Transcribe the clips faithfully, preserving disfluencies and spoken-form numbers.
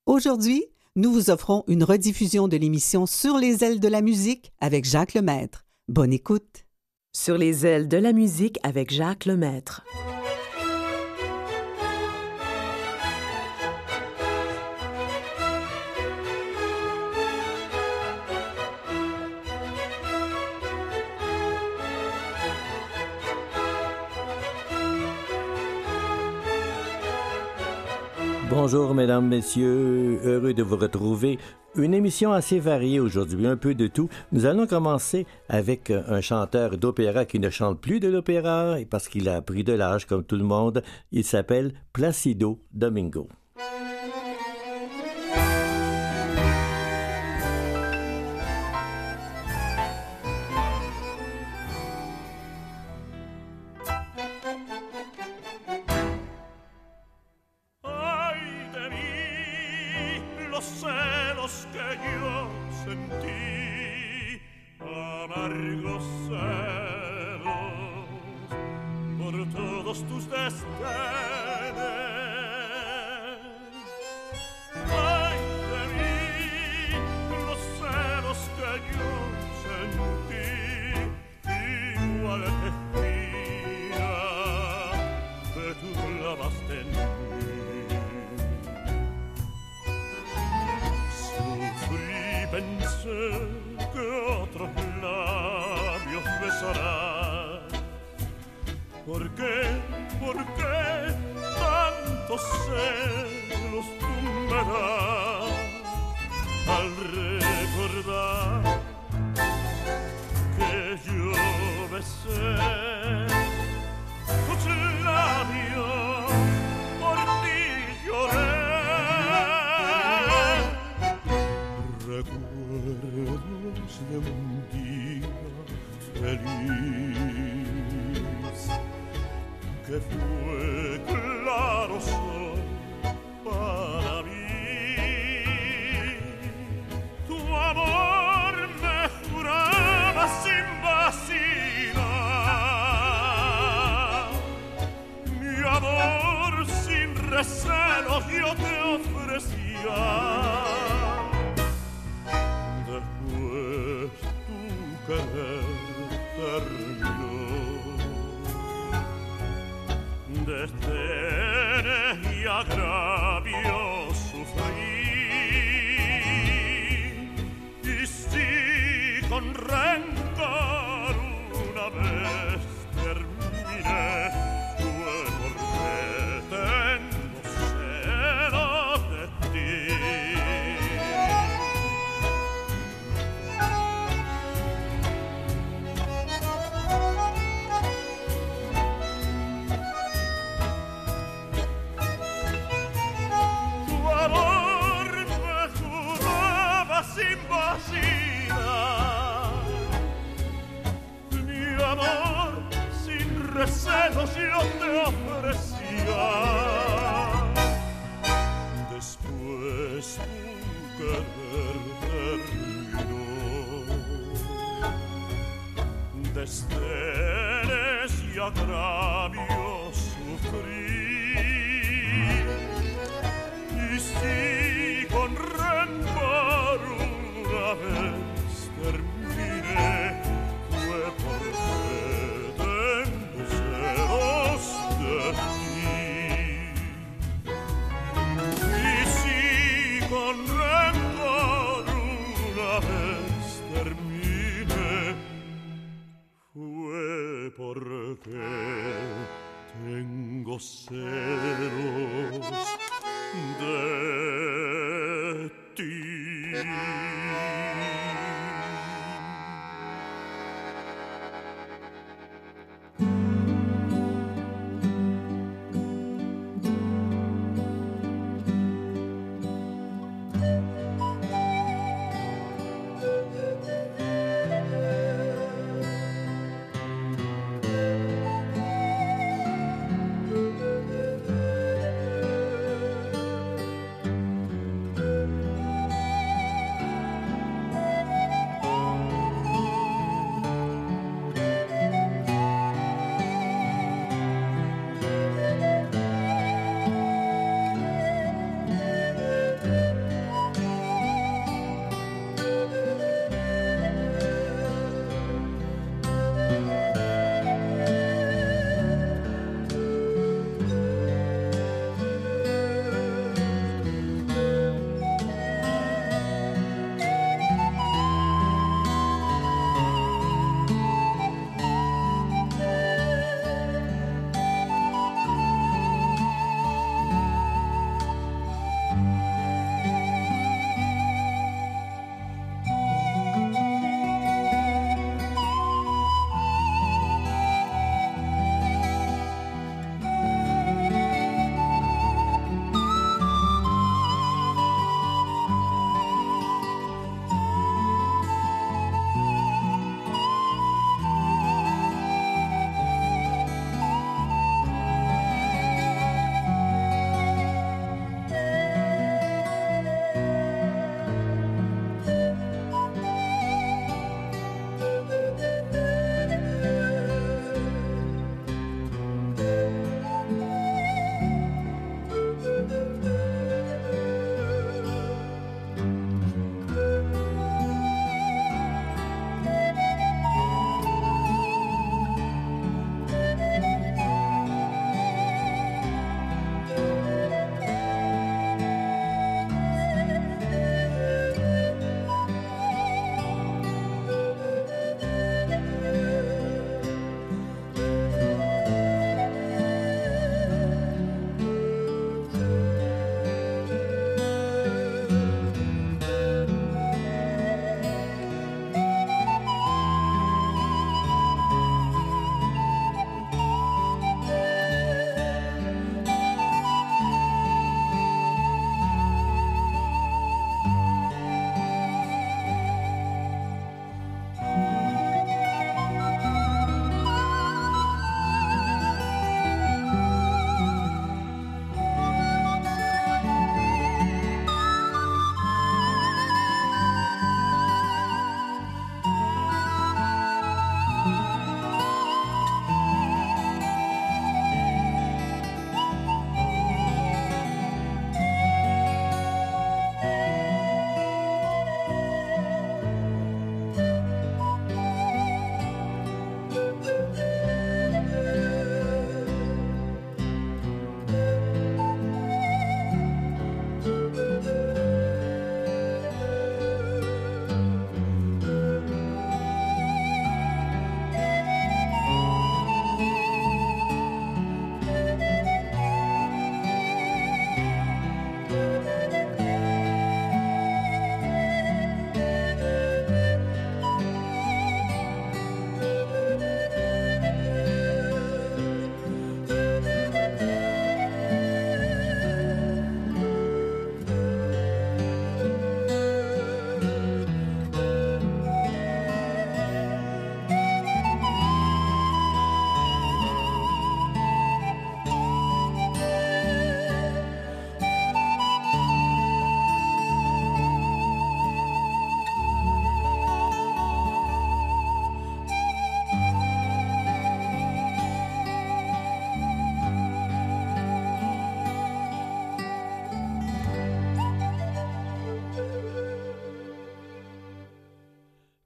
Aujourd'hui, nous vous offrons une rediffusion de l'émission Sur les ailes de la musique avec Jacques Lemaître. Bonne écoute. Sur les ailes de la musique avec Jacques Lemaître. Bonjour, mesdames, messieurs, heureux de vous retrouver. Une émission assez variée aujourd'hui, un peu de tout. Nous allons commencer avec un chanteur d'opéra qui ne chante plus de l'opéra parce qu'il a pris de l'âge comme tout le monde. Il s'appelle Placido Domingo.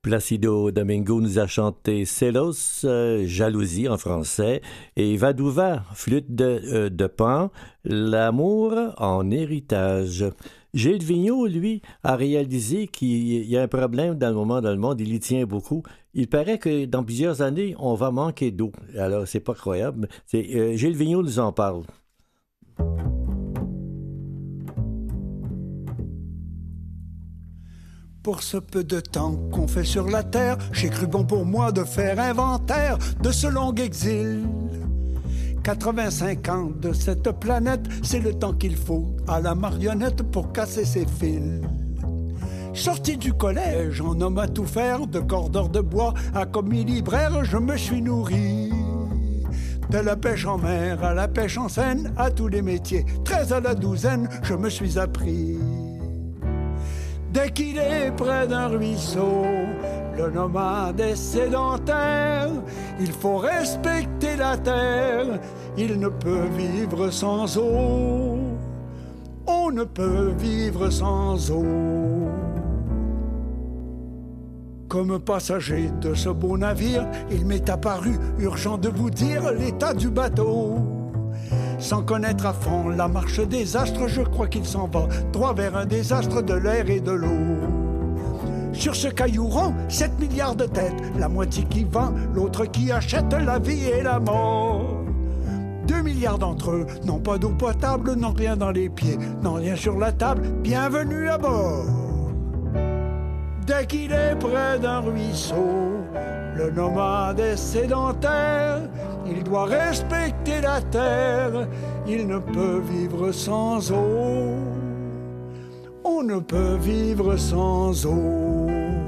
Placido Domingo nous a chanté Celos, euh, Jalousie en français, et Vadouva, flûte de, euh, de Pan, L'amour en héritage. Gilles Vigneault, lui, a réalisé qu'il y a un problème dans le moment dans le monde, il y tient beaucoup. Il paraît que dans plusieurs années, on va manquer d'eau. Alors, c'est pas croyable. C'est, euh, Gilles Vigneault nous en parle. Pour ce peu de temps qu'on fait sur la terre, j'ai cru bon pour moi de faire inventaire de ce long exil. quatre-vingt-cinq ans de cette planète, c'est le temps qu'il faut à la marionnette pour casser ses fils. Sorti du collège, en homme à tout faire, de cordeur de bois à commis libraire, je me suis nourri. De la pêche en mer à la pêche en Seine, à tous les métiers, treize à la douzaine, je me suis appris. Dès qu'il est près d'un ruisseau, le nomade est sédentaire. Il faut respecter la terre, il ne peut vivre sans eau. On ne peut vivre sans eau. Comme passager de ce beau navire, il m'est apparu urgent de vous dire l'état du bateau. Sans connaître à fond la marche des astres, je crois qu'il s'en va droit vers un désastre de l'air et de l'eau. Sur ce caillou rond, sept milliards de têtes, la moitié qui vend, l'autre qui achète la vie et la mort. Deux milliards d'entre eux n'ont pas d'eau potable, n'ont rien dans les pieds, n'ont rien sur la table, bienvenue à bord. Dès qu'il est près d'un ruisseau, le nomade est sédentaire, il doit respecter la terre, il ne peut vivre sans eau. On ne peut vivre sans eau.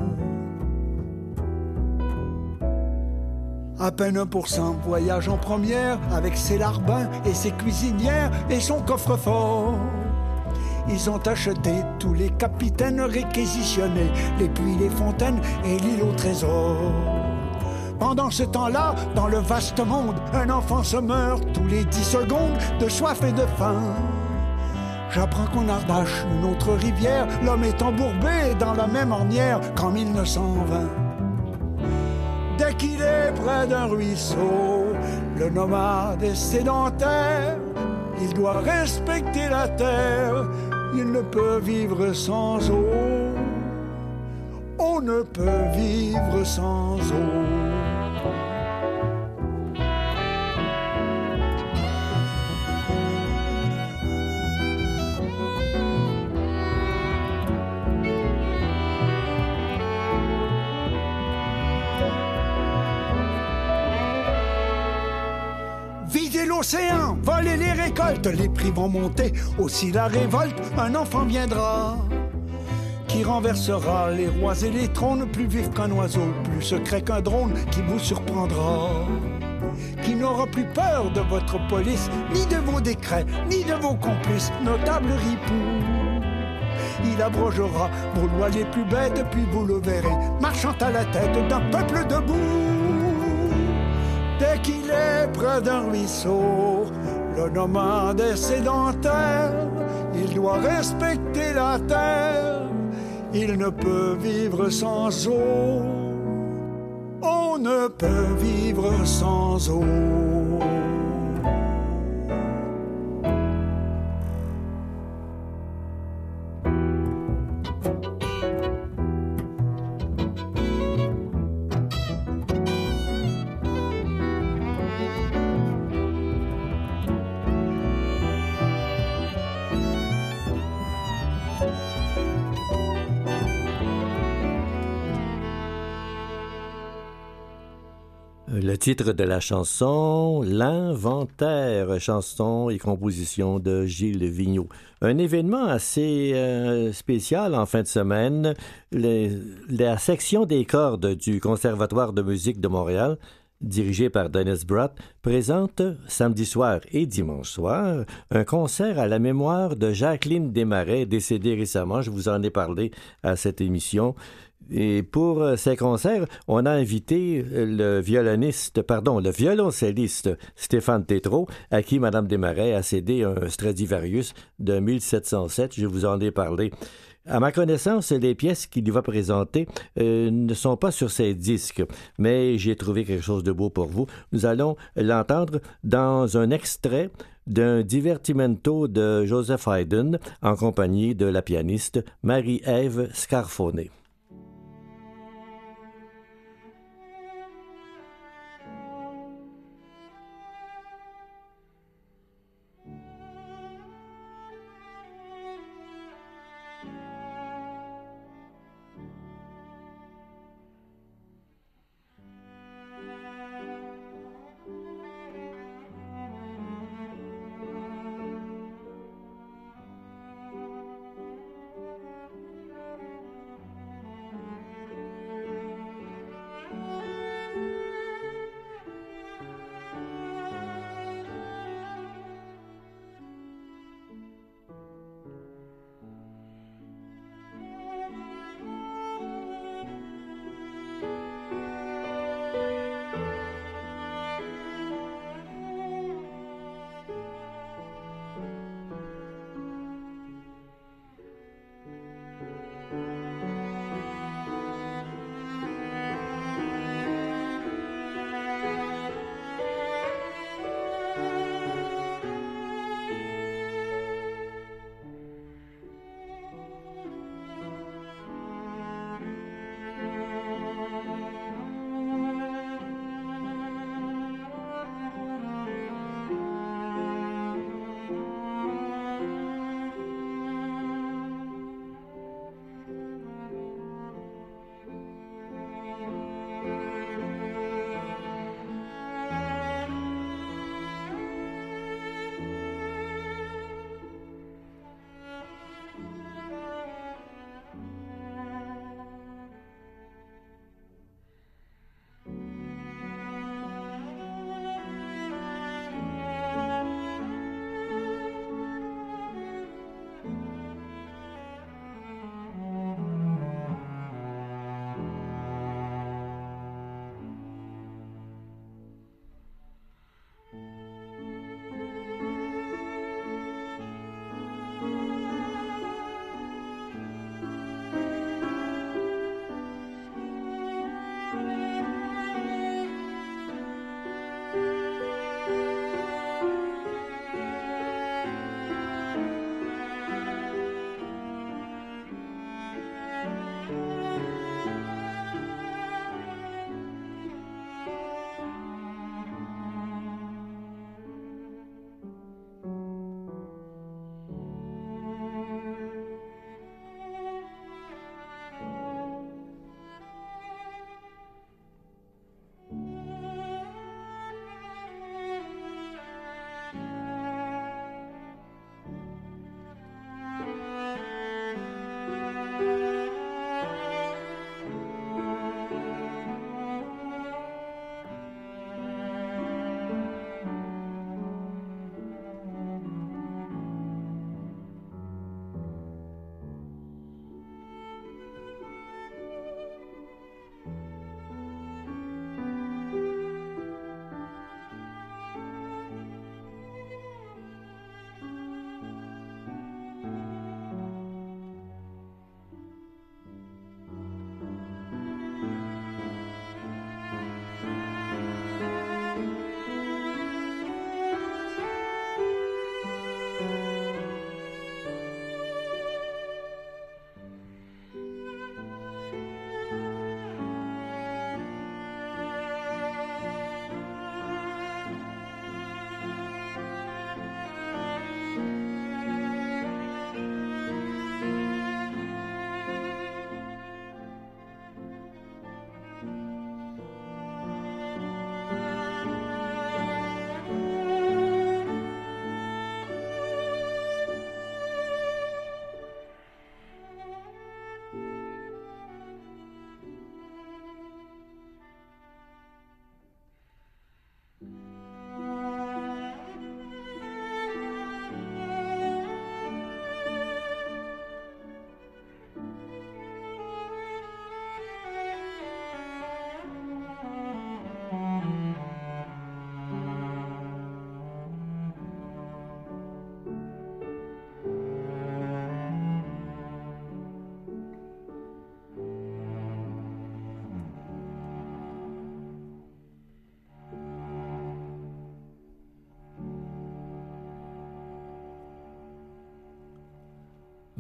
À peine un pour cent voyage en première avec ses larbins et ses cuisinières et son coffre-fort. Ils ont acheté tous les capitaines réquisitionnés, les puits, les fontaines et l'île au trésor. Pendant ce temps-là, dans le vaste monde, un enfant se meurt tous les dix secondes de soif et de faim. J'apprends qu'on arrache une autre rivière, l'homme est embourbé dans la même ornière qu'en mille neuf cent vingt. Dès qu'il est près d'un ruisseau, le nomade est sédentaire, il doit respecter la terre, il ne peut vivre sans eau. On ne peut vivre sans eau. L'océan, voler les récoltes, les prix vont monter, aussi la révolte, un enfant viendra qui renversera les rois et les trônes, plus vif qu'un oiseau, plus secret qu'un drone, qui vous surprendra, qui n'aura plus peur de votre police, ni de vos décrets, ni de vos complices, notables ripoux. Il abrogera vos lois les plus bêtes, puis vous le verrez, marchant à la tête d'un peuple debout. Dès qu'il est près d'un ruisseau, le nomade est sédentaire, il doit respecter la terre, il ne peut vivre sans eau, on ne peut vivre sans eau. Le titre de la chanson, L'Inventaire, chanson et composition de Gilles Vigneault. Un événement assez euh, spécial en fin de semaine. Les, la section des cordes du Conservatoire de musique de Montréal, dirigée par Dennis Bratt, présente samedi soir et dimanche soir un concert à la mémoire de Jacqueline Desmarais, décédée récemment. Je vous en ai parlé à cette émission. Et pour ces concerts, on a invité le violoniste, pardon, le violoncelliste Stéphane Tétrault, à qui Mme Desmarais a cédé un Stradivarius de mille sept cent sept. Je vous en ai parlé. À ma connaissance, les pièces qu'il va présenter euh, ne sont pas sur ces disques, mais j'ai trouvé quelque chose de beau pour vous. Nous allons l'entendre dans un extrait d'un divertimento de Joseph Haydn en compagnie de la pianiste Marie-Ève Scarfone.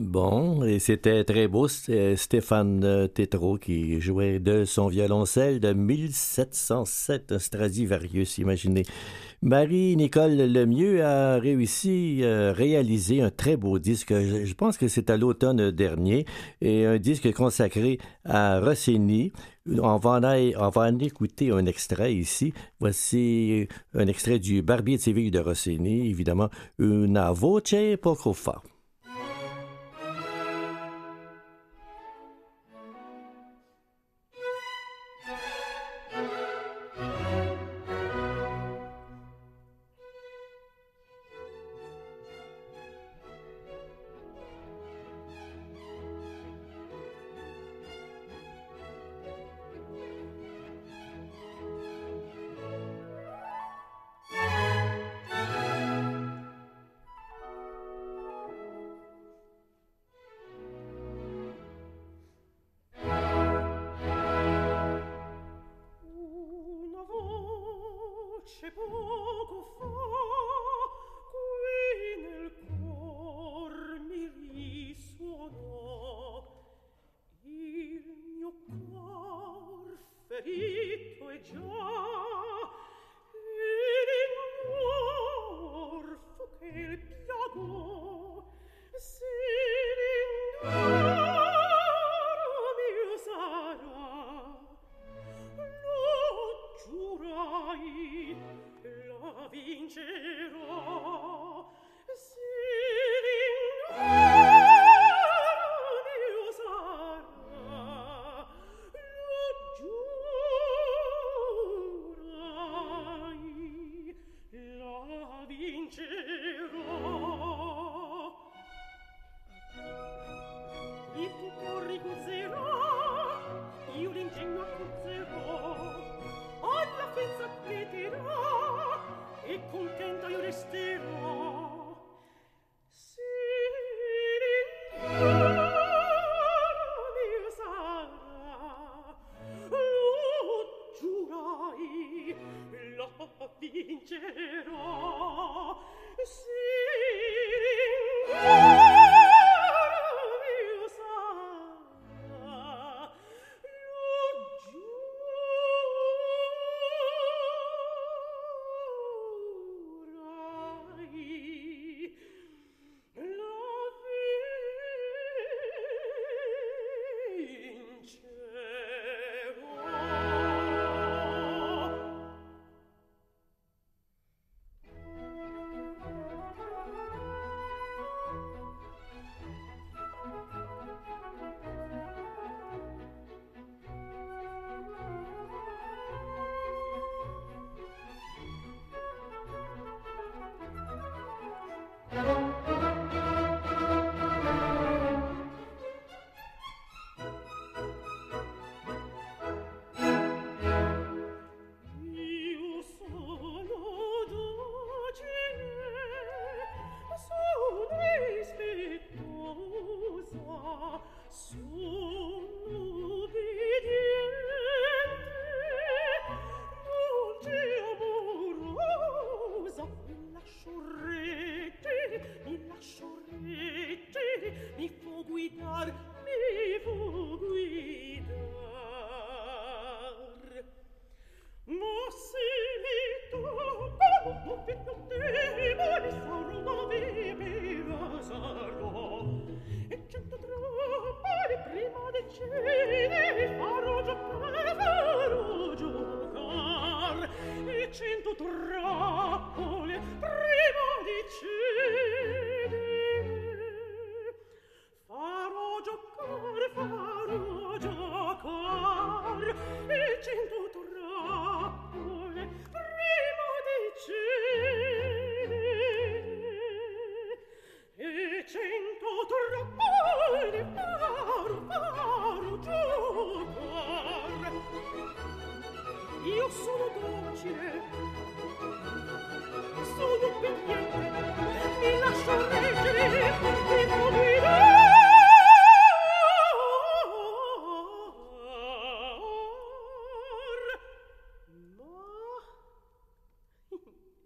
Bon, et c'était très beau, c'est Stéphane Tétrault qui jouait de son violoncelle de mille sept cent sept, un Stradivarius, imaginez. Marie-Nicole Lemieux a réussi à réaliser un très beau disque, je, je pense que c'est à l'automne dernier, et un disque consacré à Rossini. On va, en, on va en écouter un extrait ici. Voici un extrait du Barbier de Séville de Rossini, évidemment, Una voce poco fa.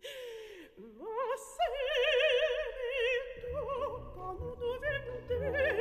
Dove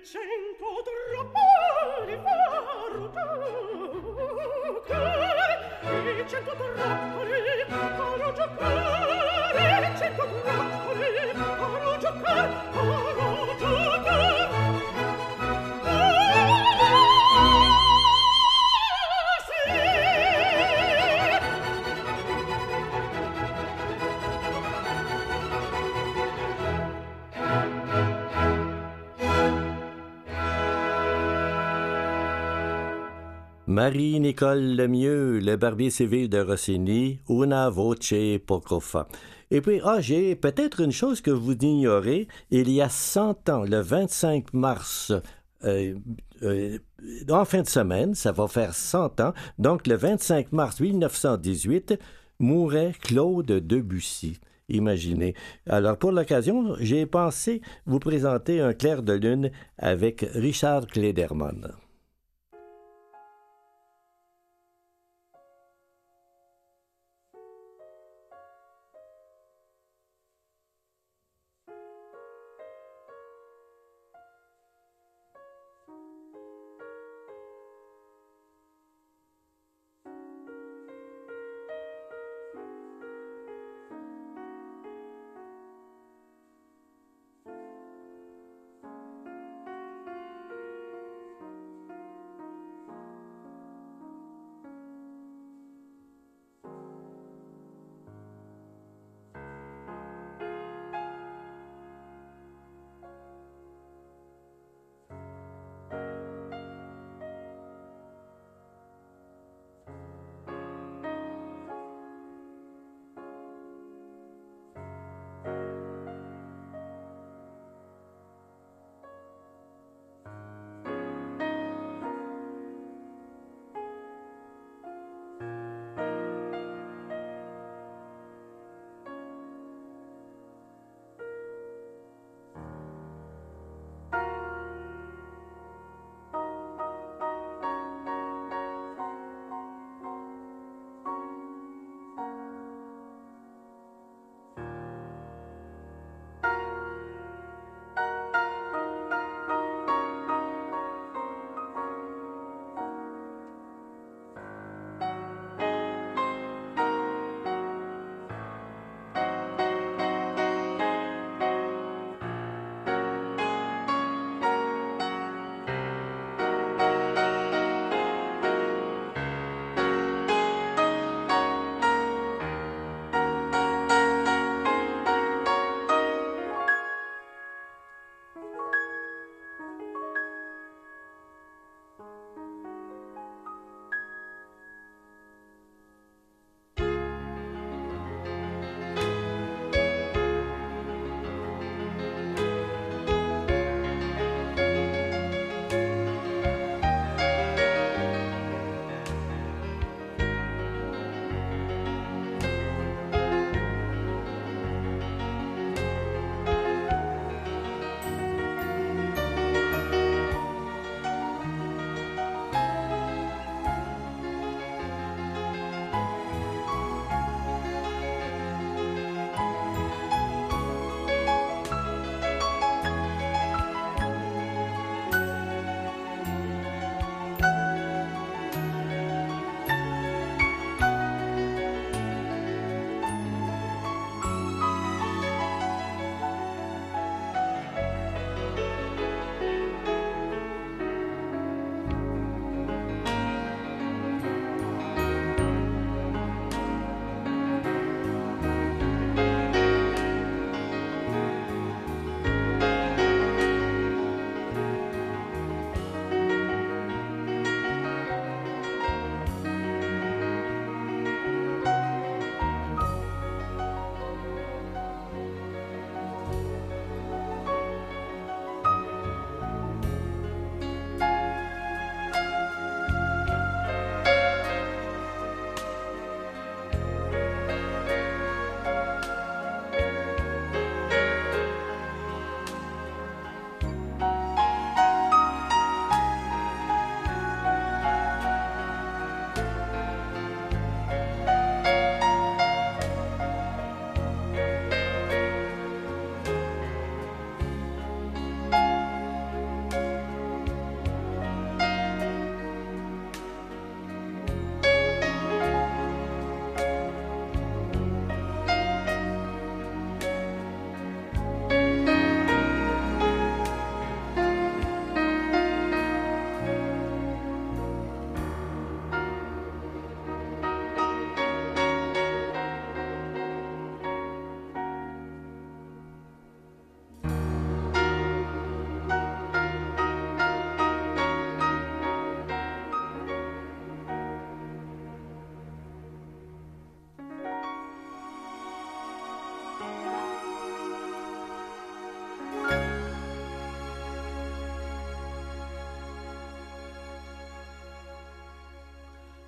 Marie-Nicole Lemieux, le barbier civil de Rossini, Una voce poco fa. Et puis, ah, j'ai peut-être une chose que vous ignorez. Il y a cent ans, le vingt-cinq mars, euh, euh, en fin de semaine, ça va faire cent ans, donc le vingt-cinq mars mille neuf cent dix-huit, mourait Claude Debussy. Imaginez. Alors, pour l'occasion, j'ai pensé vous présenter un clair de lune avec Richard Klederman.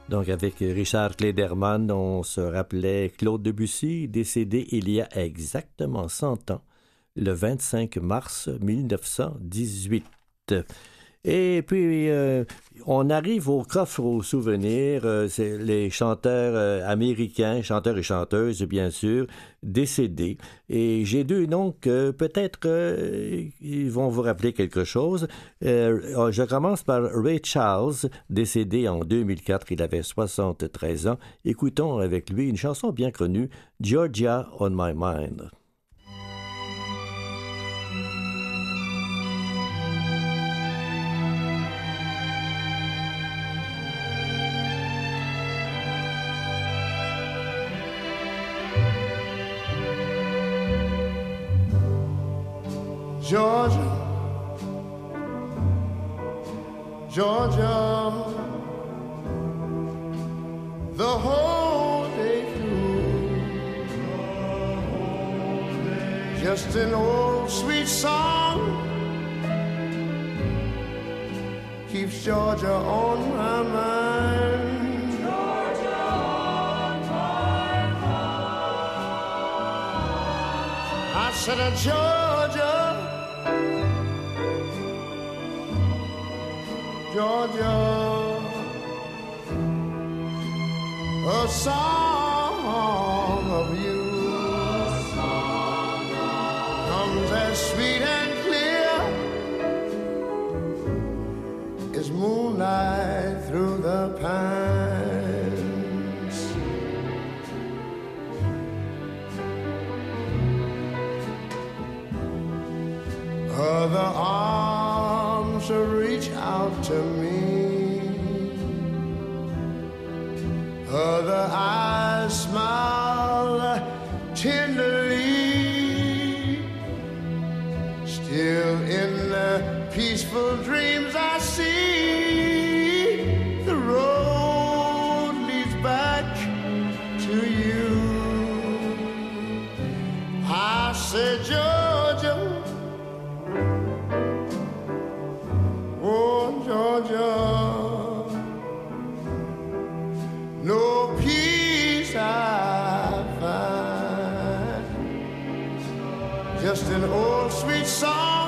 Donc, avec Richard Klederman, on se rappelait Claude Debussy, décédé il y a exactement cent ans, le vingt-cinq mars mille neuf cent dix-huit. Et puis, euh, on arrive au coffre aux souvenirs. Euh, c'est les chanteurs euh, américains, chanteurs et chanteuses, bien sûr, décédés. Et j'ai deux noms que peut-être euh, ils vont vous rappeler quelque chose. Euh, je commence par Ray Charles, décédé en deux mille quatre. Il avait soixante-treize ans. Écoutons avec lui une chanson bien connue, Georgia on My Mind. Georgia, Georgia, the whole day through, just an old sweet song keeps Georgia on my mind. Georgia on my mind. I said, uh, Georgia, Georgia, a song of you song of comes as sweet and clear as moonlight through the pines. Other arms reach out to me, other eyes smile tenderly. Still in the peaceful dreams I see, the road leads back to you. I said, Georgia, oh, Georgia, no peace I find, just an old sweet song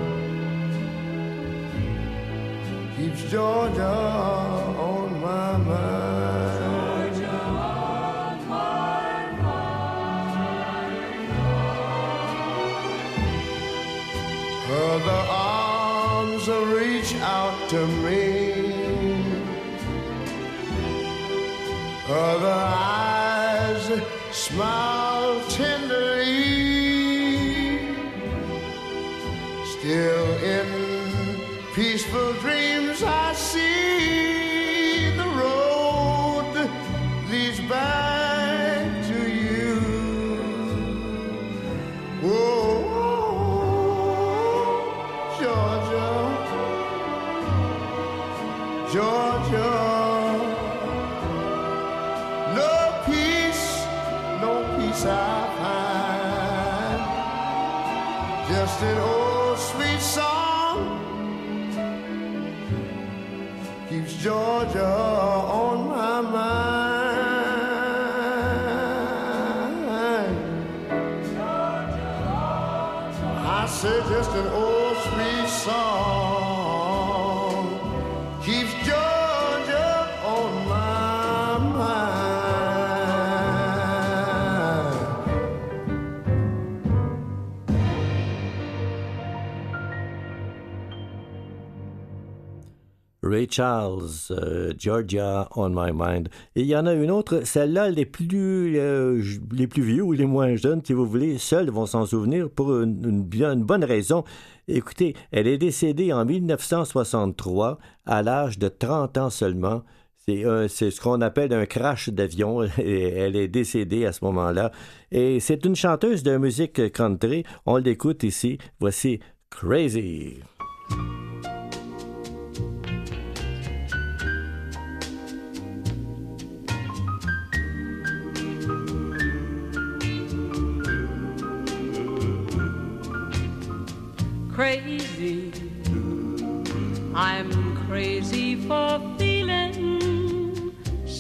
keeps Georgia on my mind. Georgia on my mind. Other arms reach out to me, other eyes smile tenderly. Still in peaceful dreams I see, the road leads back to you. Oh, Georgia, Georgia, I find, just an old sweet song keeps Georgia on my mind. I said just an old sweet song keeps Georgia on my mind. Ray Charles, euh, Georgia on My Mind. Et il y en a une autre, celle-là, les plus, euh, les plus vieux ou les moins jeunes, si vous voulez, seuls vont s'en souvenir pour une, une, bien, une bonne raison. Écoutez, elle est décédée en mille neuf cent soixante-trois, à l'âge de trente ans seulement. C'est, euh, c'est ce qu'on appelle un crash d'avion. Et elle est décédée à ce moment-là. Et c'est une chanteuse de musique country. On l'écoute ici. Voici Crazy. Crazy, I'm crazy for feeling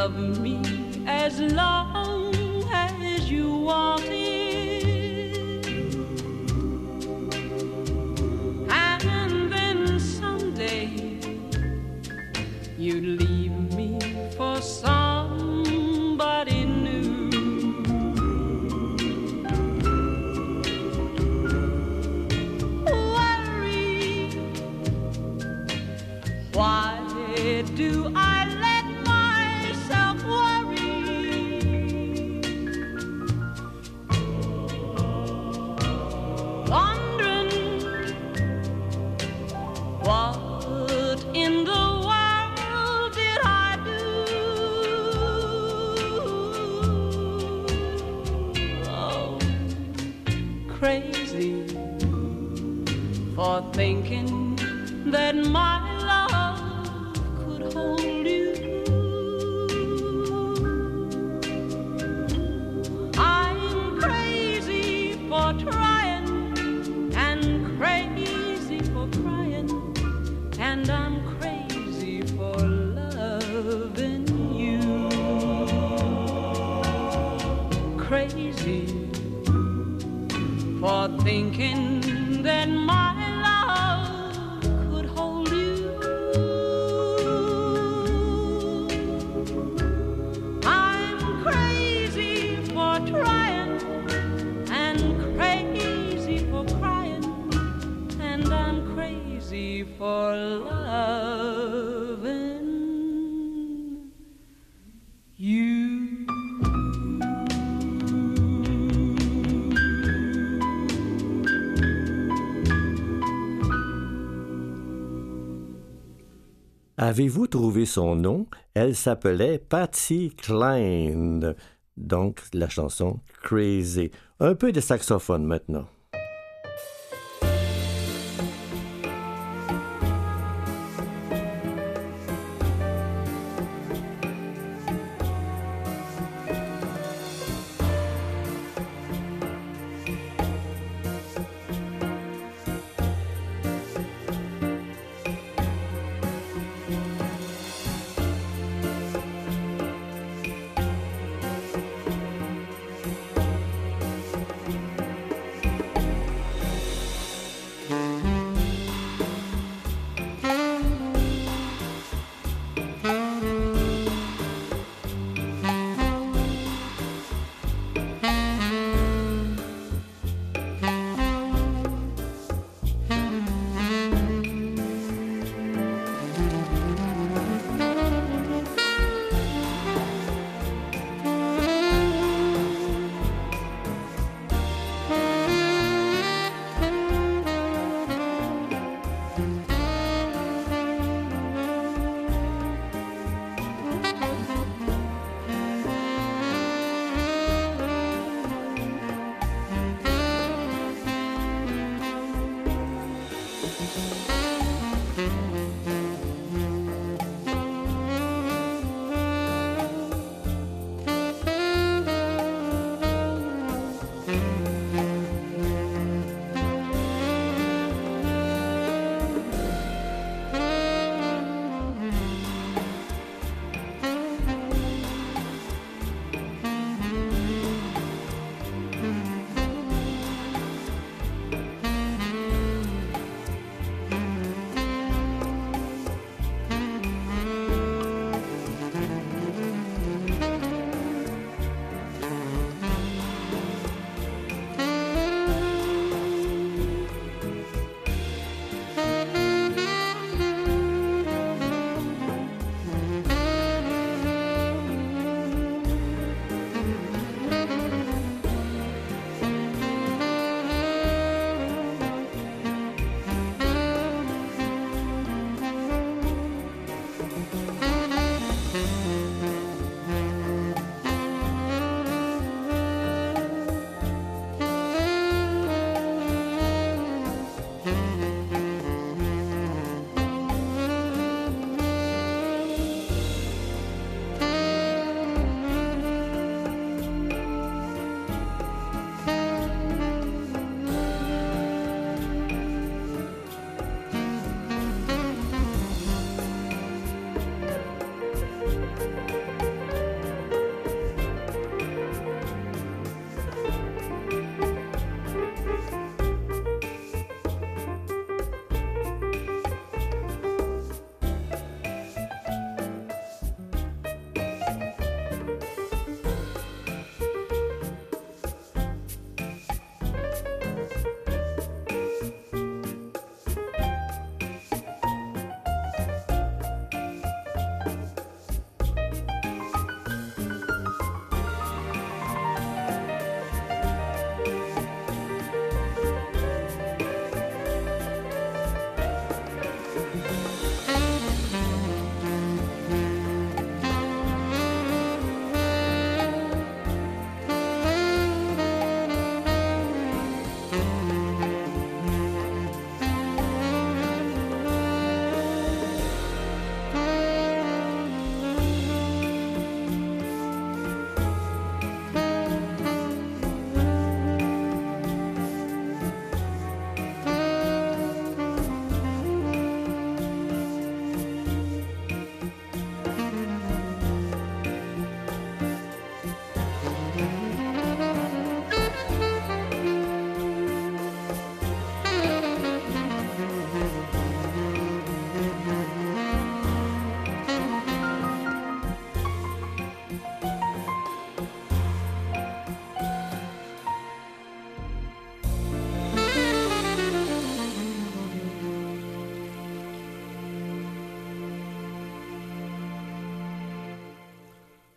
love me as long as you want it, and then someday you'd leave me for somebody new. Worry, why do I let myself worry? Wondering what in the world did I do? Oh, crazy for thinking that my love could hold you. I'm crazy for trying and crazy for crying, and I'm crazy for loving you. Crazy for thinking that my love could hold you. I'm crazy for trying and crazy for crying, and I'm crazy for loving you. Avez-vous trouvé son nom? Elle s'appelait Patsy Cline. Donc, la chanson Crazy. Un peu de saxophone maintenant.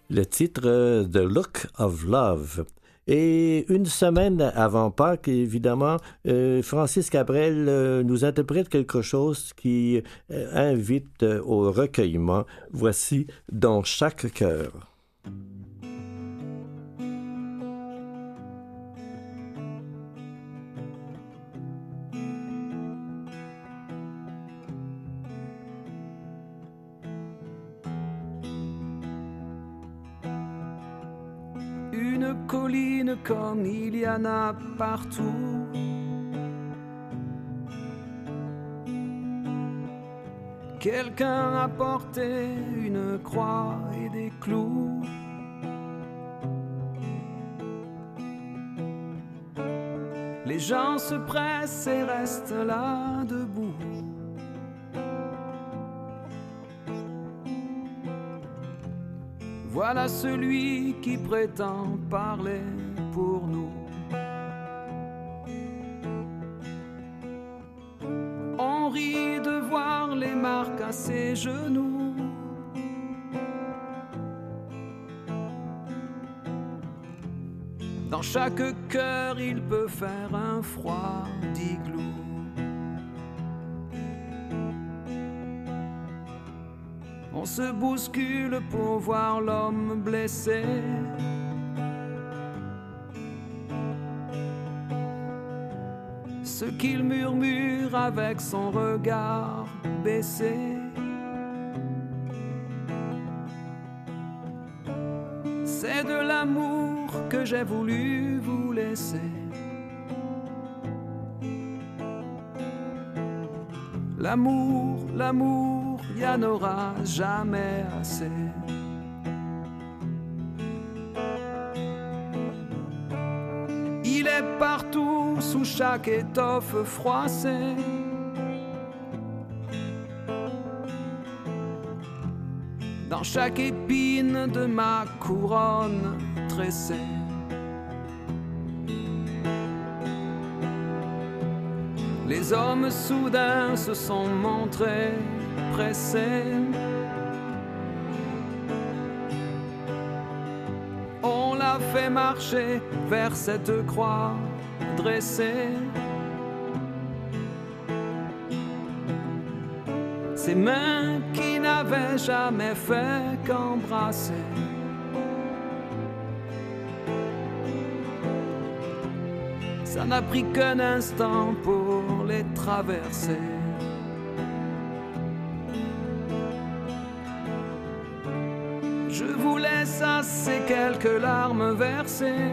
Le titre euh, The Look of Love. Et une semaine avant Pâques, évidemment, euh, Francis Cabrel euh, nous interprète quelque chose qui euh, invite euh, au recueillement. Voici Dans chaque cœur. Une colline comme il y en a partout. Quelqu'un a porté une croix et des clous. Les gens se pressent et restent là debout. Voilà celui qui prétend parler pour nous. On rit de voir les marques à ses genoux. Dans chaque cœur, il peut faire un froid d'igloo. On se bouscule pour voir l'homme blessé. Ce qu'il murmure avec son regard baissé. C'est de l'amour que j'ai voulu vous laisser. L'amour, l'amour, il n'y en aura jamais assez. Il est partout, sous chaque étoffe froissée. Dans chaque épine de ma couronne tressée. Les hommes soudain se sont montrés pressés. On l'a fait marcher vers cette croix dressée. Ses mains qui n'avaient jamais fait qu'embrasser. Ça n'a pris qu'un instant pour les traverser. Je vous laisse à ces quelques larmes versées.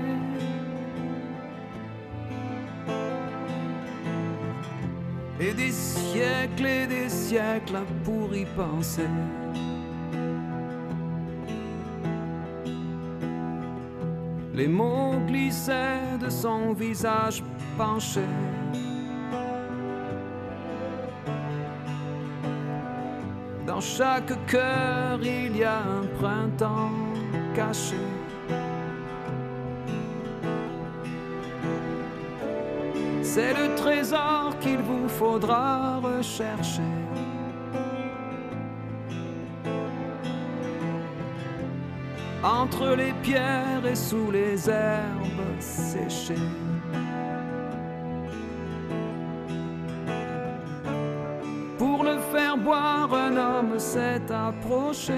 Et des siècles et des siècles pour y penser. Les mots glissaient de son visage penché. Dans chaque cœur, il y a un printemps caché. C'est le trésor qu'il vous faudra rechercher. Entre les pierres et sous les herbes séchées. Pour le faire boire, un homme s'est approché.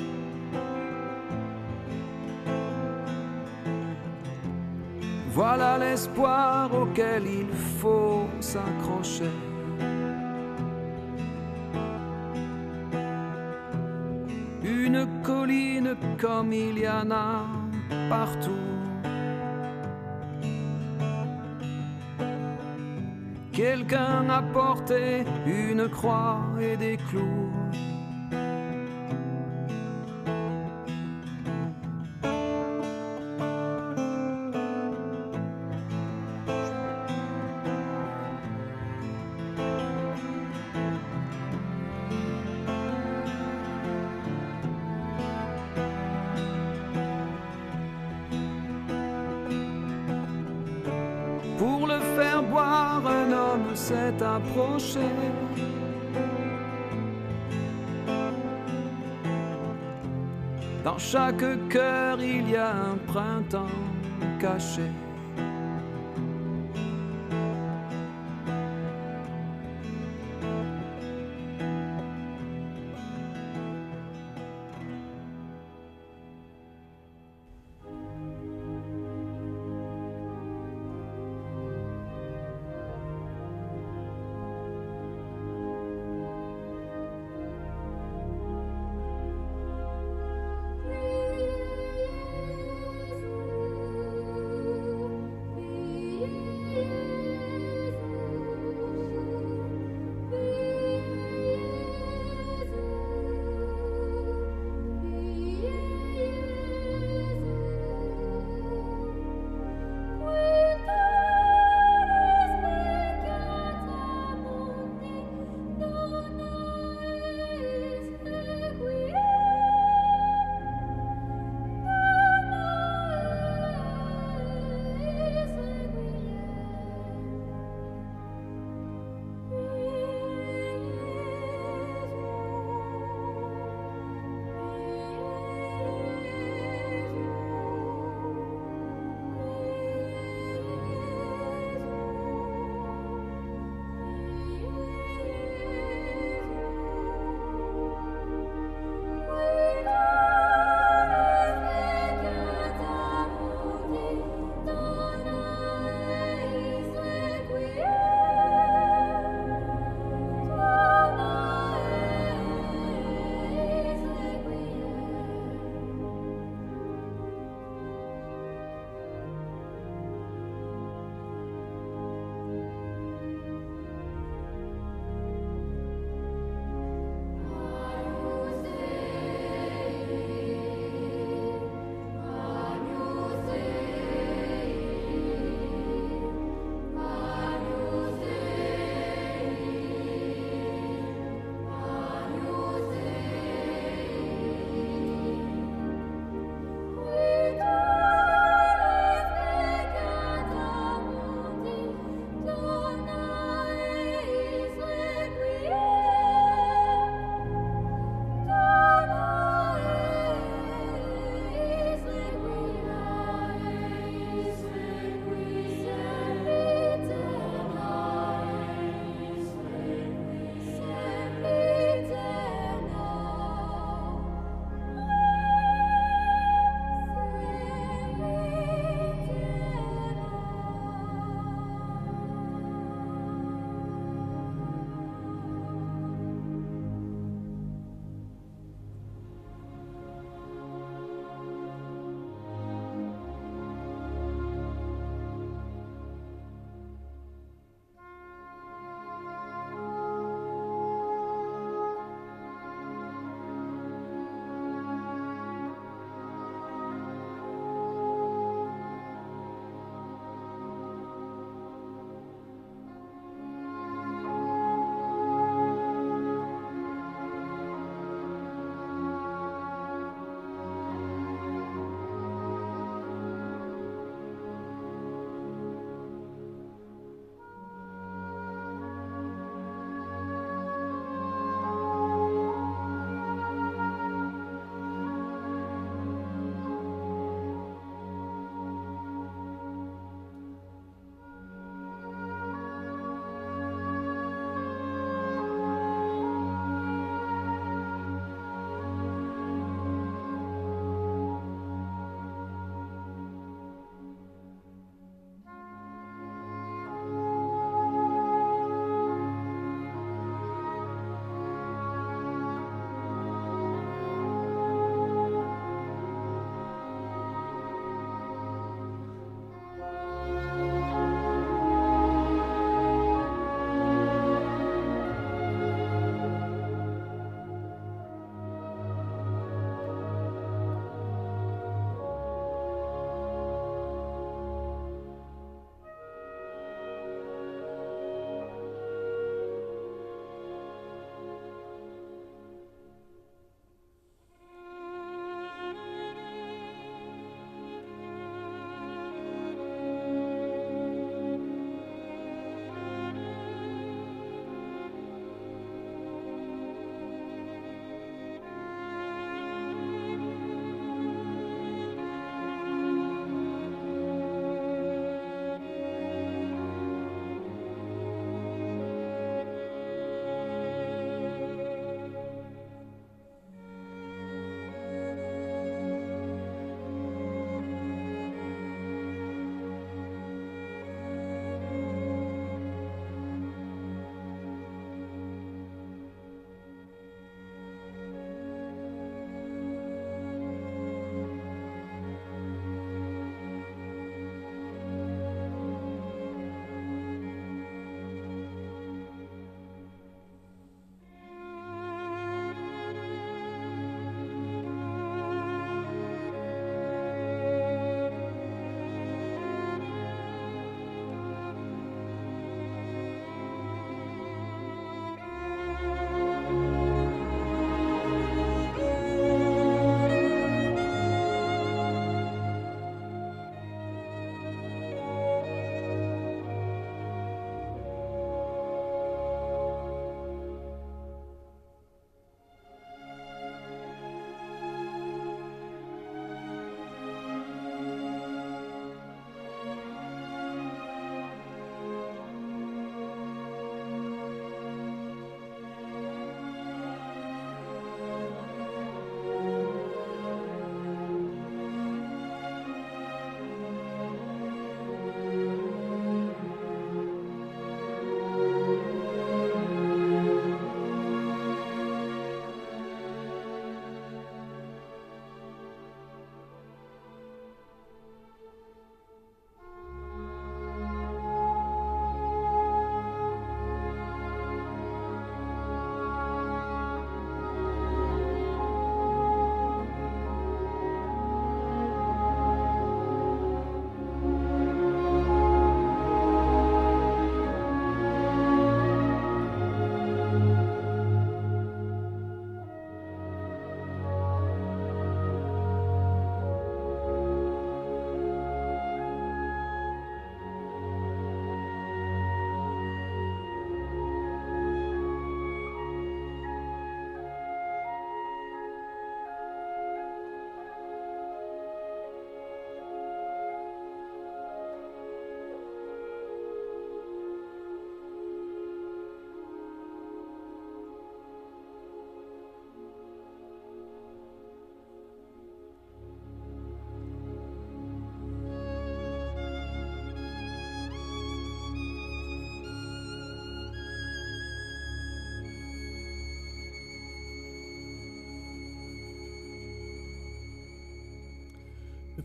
Voilà l'espoir auquel il faut s'accrocher. Une colline comme il y en a partout. Quelqu'un a porté une croix et des clous. Pour le faire boire, un homme s'est approché. Dans chaque cœur il y a un printemps caché.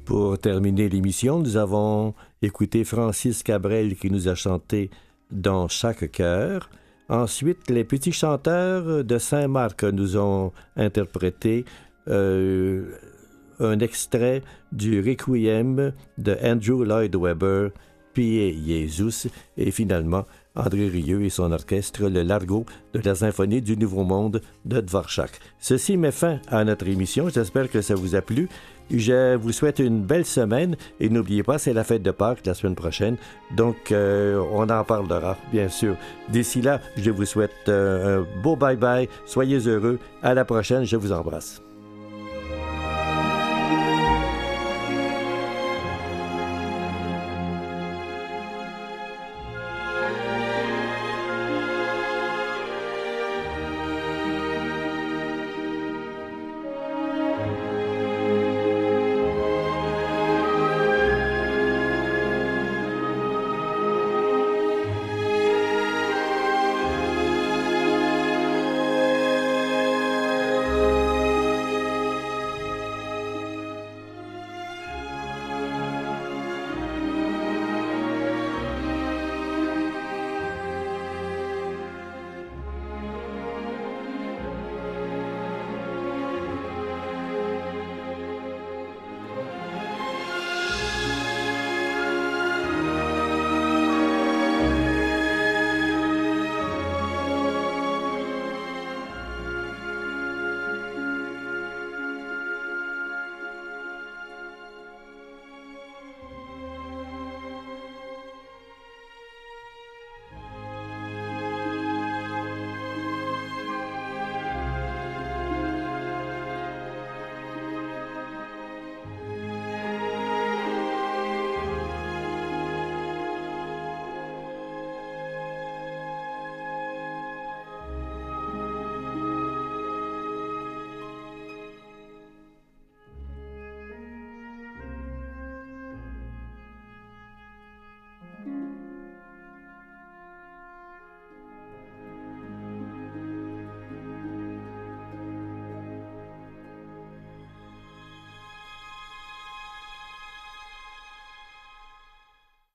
Pour terminer l'émission, nous avons écouté Francis Cabrel qui nous a chanté « Dans chaque cœur ». Ensuite, les petits chanteurs de Saint-Marc nous ont interprété euh, un extrait du Requiem de Andrew Lloyd Webber, Pie Jesus, et finalement André Rieu et son orchestre, le Largo de la Symphonie du Nouveau Monde de Dvorak. Ceci met fin à notre émission. J'espère que ça vous a plu. Je vous souhaite une belle semaine et n'oubliez pas, c'est la fête de Pâques la semaine prochaine. Donc, euh, on en parlera, bien sûr. D'ici là, je vous souhaite euh, un beau bye-bye. Soyez heureux. À la prochaine. Je vous embrasse.